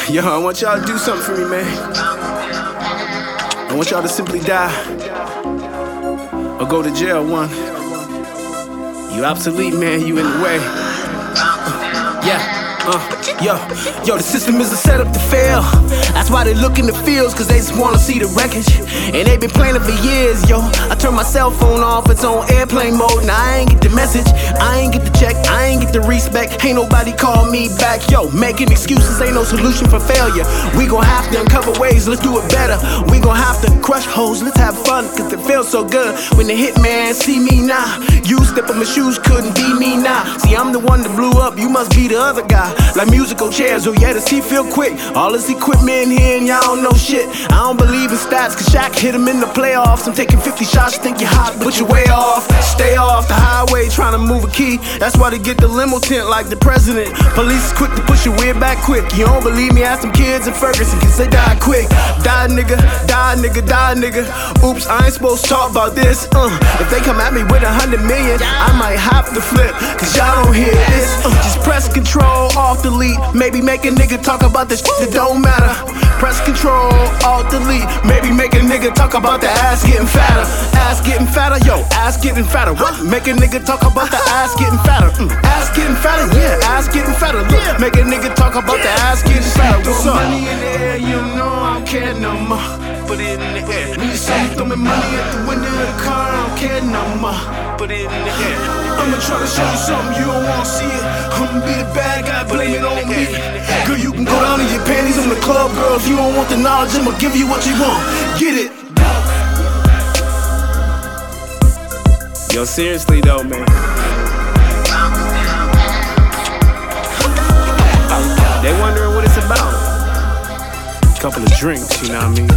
Yo, I want y'all to do something for me, man. I want y'all to simply die or go to jail, one. You obsolete, man, you in the way. Yo, the system is a setup to fail. That's why they look in the fields, cause they just wanna see the wreckage. And they been playing it for years, yo. I turned my cell phone off, it's on airplane mode. Now I ain't get the message, I ain't get the check, I ain't get the respect. Ain't nobody call me back, yo. Making excuses ain't no solution for failure. We gon' have to uncover ways, let's do it better. We gon' have to crush hoes, let's have fun, cause it feels so good when the hitman see me now. You step on my shoes, couldn't be me now. See, I'm the one that blew up, you must be the other guy. Like musical chairs, oh yeah, the seat feel quick. All this equipment here and y'all don't know shit. I don't believe in stats, cause Shaq hit him in the playoffs. I'm taking 50 shots, think you're hot, but you're way off. Stay off the highway, trying to move a key. That's why they get the limo tent like the president. Police is quick to push your weird back quick. You don't believe me, ask some kids in Ferguson, cause they die quick. Die nigga, die nigga, die nigga. Oops, I ain't supposed to talk about this. If they come at me with 100 million, I might have to flip, cause y'all don't hear this. Just press control, off delete. Maybe make a nigga talk about the shit that don't matter. Press control, alt delete. Maybe make a nigga talk about the ass getting fatter. Ass getting fatter, yo, ass getting fatter. What? Make a nigga talk about the ass getting fatter. Ass getting fatter, yeah, ass getting fatter. Look, make a nigga talk about the ass getting fatter. What's up? Money in the air, you know I don't care no more. Put it in the air. When you say you throw me money at the window of the car, I don't care no more. Put it in the air. I'ma try to show you something, you don't wanna see it. I'ma be the bad guy, blame it on me. Girl, you can go down in your panties on the club, girl. If you don't want the knowledge, I'ma give you what you want. Get it. Yo, seriously though, man. They wondering what it's about. Couple of drinks, you know what I mean?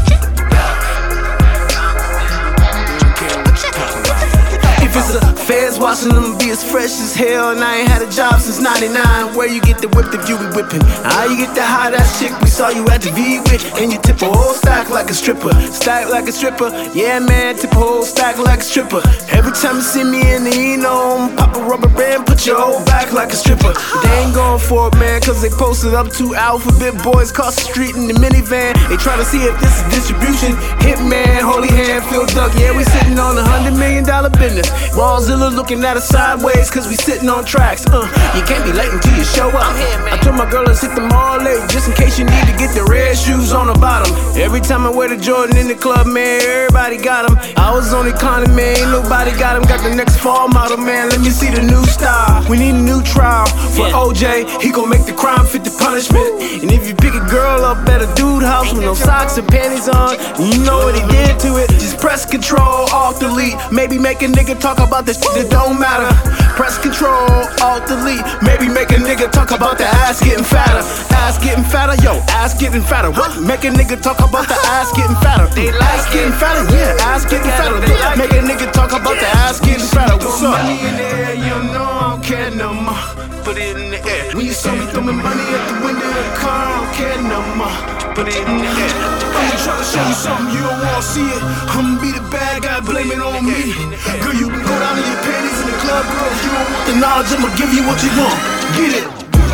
If it's the feds watching them be as fresh as hell, and I ain't had a job since 99. Where you get the whip if you be whipping? How you get the hot ass chick we saw you at the V with? And you tip a whole stack like a stripper. Stack like a stripper, yeah man, tip a whole stack like a stripper. Every time you see me in the Eno, pop a rubber band, put your whole back like a stripper. They ain't going for it, man, cause they posted up 2 alphabet boys across the street in the minivan. They try to see if this is distribution. Hitman, holy hand, Phil Duck, yeah, we sitting on $100 million business. Rawzilla looking at us sideways, cause we sitting on tracks. You can't be late until you show up. I told my girl let's hit them all late, just in case you need to get the red shoes on the bottom. Every time I wear the Jordan in the club, man, everybody got them. I was on economy, man, ain't nobody got them. Got the next fall model, man, let me see the new style. We need a new trial for OJ, he gon' make the crime fit the punishment. And if you pick a girl up at a dude house with no socks and panties on, you know what he did to it. Just press control, alt delete. Maybe make a nigga talk about the shit that don't matter. Press control, alt delete. Maybe make a nigga talk about the ass getting fatter. Ass getting fatter, yo, ass getting fatter. What? Make a nigga talk about the ass getting fatter. Ass getting fatter, yeah, ass getting fatter. Make a nigga talk about the ass getting fatter. What's up? Money in the air, you know I don't care no more. Put it in the air. When you saw me throw me money at the window of the car, I don't care no more. Put it in the air. I'ma try to show you something, you don't wanna see it. I'ma be the bad guy, blame it on me. Girl, you can go down in your panties in the club, girl. If you don't want the knowledge, I'ma give you what you want. Get it.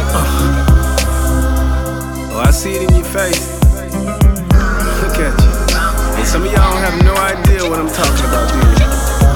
Oh, I see it in your face. Look at you. And some of y'all don't have no idea what I'm talking about, do you?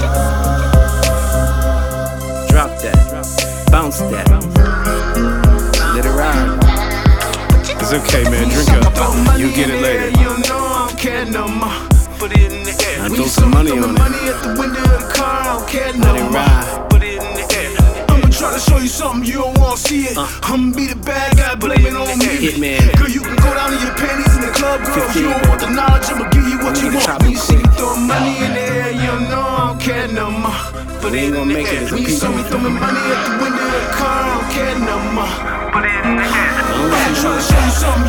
Drop that. Bounce that. Let it ride. It's okay, man. Drink up. You get it later. You know I don't care no more. Put it in the air. I throw some money on it. Money at the window of the car. I don't care no more. Put it in the air. I'ma try to show you something you don't wanna see it. I'ma be the bad guy, blame it on me. Hitman. Girl, you can go down in your panties in the club, girl. If you don't want the knowledge, I'ma give you what you want. When you see me throwing money in the air, you know I don't care no more. Put it in the air. When you saw me throwing money at the window of the car, I don't care no more. Put it in the air. I'm trying to show you something